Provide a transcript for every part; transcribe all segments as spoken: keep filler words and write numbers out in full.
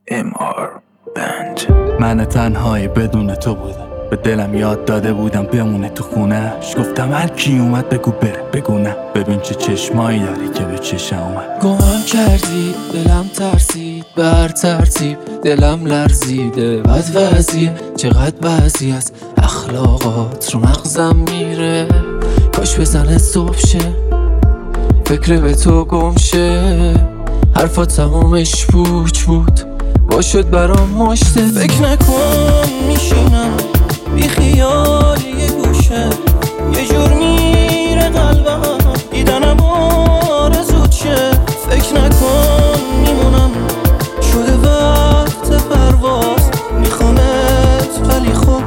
ام آر بند. من تنهایی بدون تو بودم، به دلم یاد داده بودم بمونه تو خونهش. گفتم هر کی اومد بگو بره، بگو نه. ببین چه چشمایی داری که به چشم اومد. گمم کردی دلم ترسید، به هر ترتیب دلم لرزیده. بد وضعیه چقدر بعضی از اخلاقات رو مغزم میره. کاش بزنه صبح شه، فکر به تو گم شه. حرفا تمامش پوچ بود، با شد برام مشته. فکر نکن میشینم بی خیال یه گوشه، یه جور میره قلبم دیدنم آرزوت شه. فکر نکن میمونم شده وقت پرواز، میخوامت ولی خب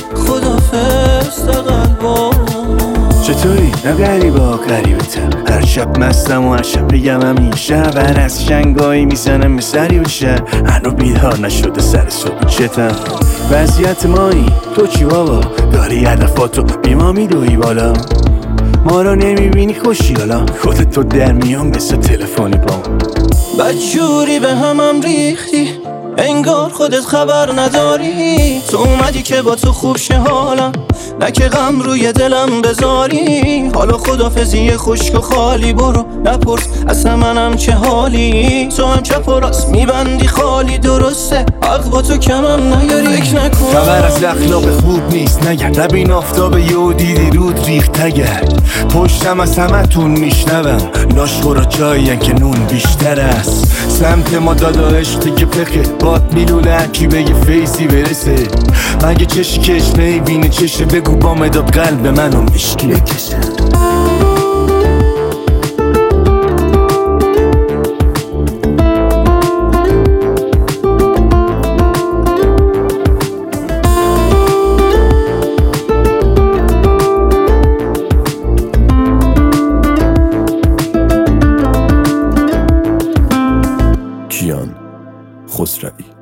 خدافظ تا قلبم. چطوری؟ نه غریبا غریبتم، هر شب مستم و هر شب بگم همیشه. ور از شنگایی میزنم به سری بشه، هنو بیدار نشده سر صبح چتم. وضعیت مایی تو چی بابا؟ داری هدفاتو بی ما میدوی بالا، ما رو نمیبینی خوشی حالا. خودت تو در میام مثل تلفنی بام. بدجوری به همم ریختی، انگار خودت خبر نداری. تو اومدی که با تو خوب شه حالم، نه که غم روی دلم بذاری. حالا خدافزی خشک و خالی، برو نپرس اصلا منم چه حالی. تو هم چپ و راست میبندی خالی، درسته حق با تو کمم نیاری. فکر نکن خبر از اخلاق خوب نیست نگرد، لبین آفتاب یهو دیدی رود ریخت نگرد. پشتم از همه تون میشنوم، لاشخورا جایین که نون بیشتر است. سمت ما دادا عشقی که پخه باد میلونه، هرکی بگه فیزی برسه. مگه چشی کش نمیبینه چشه، بگو با مداد قلب منو مشکی بکشه. کیان خسروی.